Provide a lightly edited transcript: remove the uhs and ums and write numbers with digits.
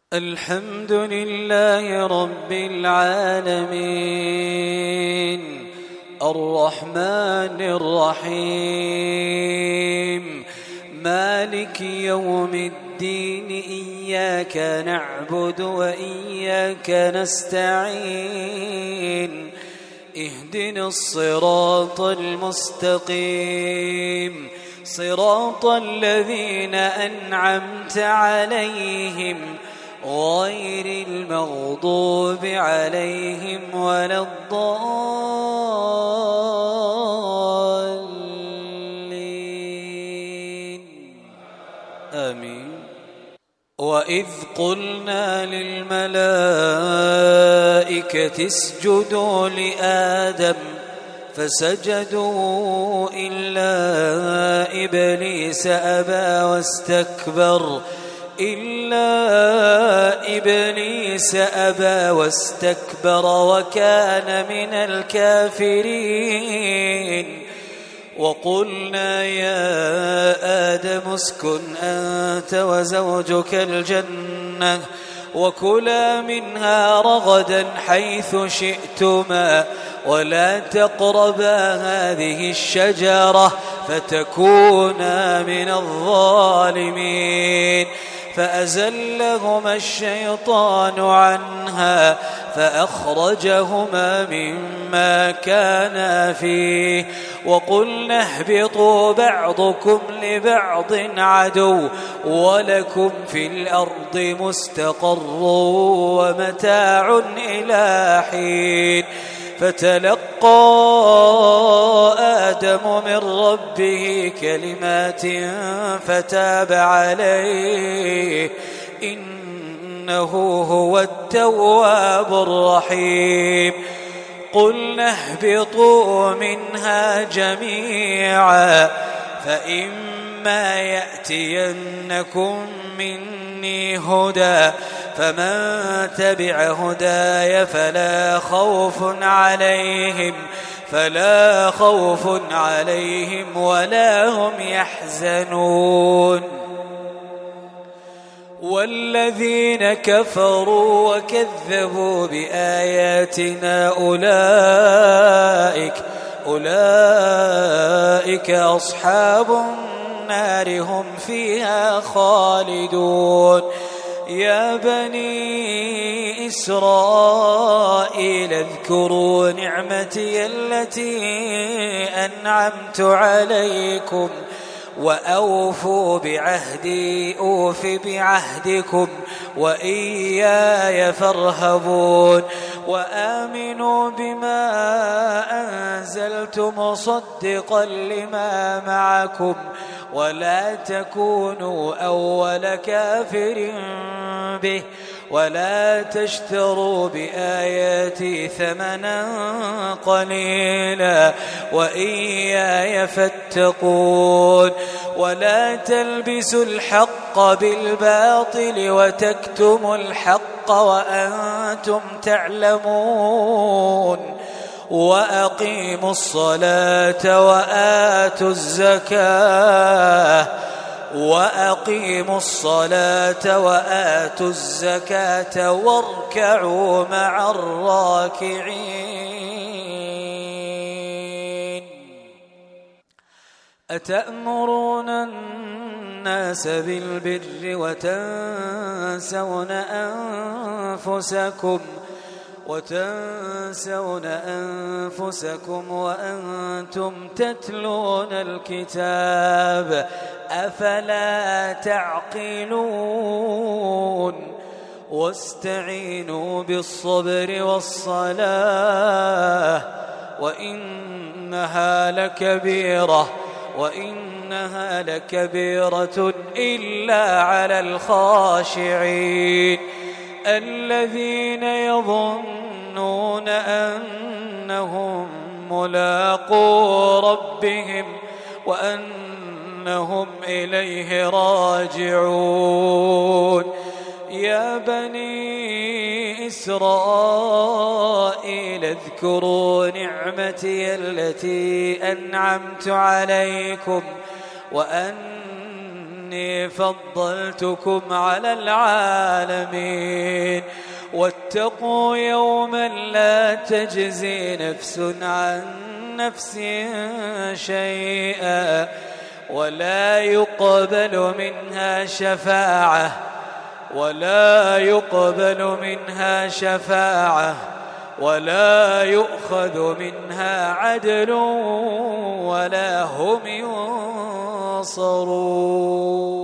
الحمد لله رب العالمين الرحمن الرحيم مالك يوم الدين إياك نعبد وإياك نستعين اهدنا الصراط المستقيم صراط الذين أنعمت عليهم غير المغضوب عليهم ولا الضالين آمين. وإذ قلنا للملائكة اسجدوا لآدم فسجدوا إلا إبليس أبى واستكبر وكان من الكافرين. وقلنا يا آدم اسكن أنت وزوجك الجنة وكلا منها رغدا حيث شئتما ولا تقربا هذه الشجرة فتكونا من الظالمين. فأزلهما الشيطان عنها فأخرجهما مما كانا فيه وقلنا اهبطوا بعضكم لبعض عدو ولكم في الأرض مستقر ومتاع إلى حين. فتلقى آدم من ربه كلمات فتاب عليه إنه هو التواب الرحيم. قلنا اهبطوا منها جميعا فإما يأتينكم مني هدى فمن تبع هداي فلا خوف عليهم ولا هم يحزنون. والذين كفروا وكذبوا بآياتنا أولئك أصحاب النار هم فيها خالدون. يا بني إسرائيل اذكروا نعمتي التي أنعمت عليكم وأوفوا بعهدي أوف بعهدكم وإياي فارهبون. وآمنوا بما أنزلت مصدقا لما معكم ولا تكونوا أول كافر به ولا تشتروا بآياتي ثمنا قليلا وإياي فاتقون. ولا تلبسوا الحق بالباطل وتكتموا الحق وأنتم تعلمون. وأقيموا الصلاة وآتوا الزكاة واركعوا مع الراكعين. أتأمرون الناس بالبر وتنسون أنفسكم وأنتم تتلون الكتاب أفلا تعقلون. واستعينوا بالصبر والصلاة وإنها لكبيرة إلا على الخاشعين الذين يظنون أنهم ملاقو ربهم وأنهم إليه راجعون. يا بني إسرائيل اذكروا نعمتي التي أنعمت عليكم وأن إني فضلتكم على العالمين واتقوا يوما لا تجزي نفس عن نفس شيئا ولا يقبل منها شفاعة ولا يؤخذ منها عدل ولا هم ينصرون.